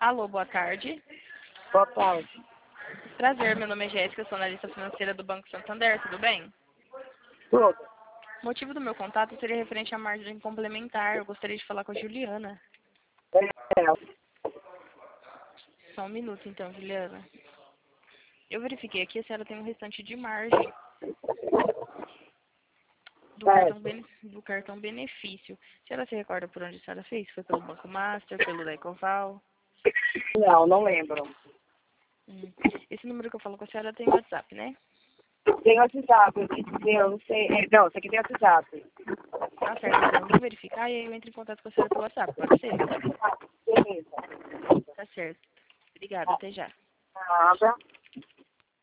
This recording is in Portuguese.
Alô, boa tarde. Boa tarde. Prazer, meu nome é Jéssica, sou analista financeira do Banco Santander, tudo bem? Tudo. O motivo do meu contato seria referente à margem complementar. Eu gostaria de falar com a Juliana. É, Só um minuto, então, Juliana. Eu verifiquei aqui, a senhora tem um restante de margem do cartão benefício. A senhora se recorda por onde a senhora fez? Foi pelo Banco Master, pelo Decoval? não lembro. Esse número que eu falo com a senhora tem WhatsApp, né? Tem WhatsApp, eu não sei. Não, você aqui tem WhatsApp. Tá certo, então eu vou verificar e aí eu entro em contato com a senhora pelo WhatsApp, pode ser? Beleza. Tá certo. Obrigada, até já. Nada.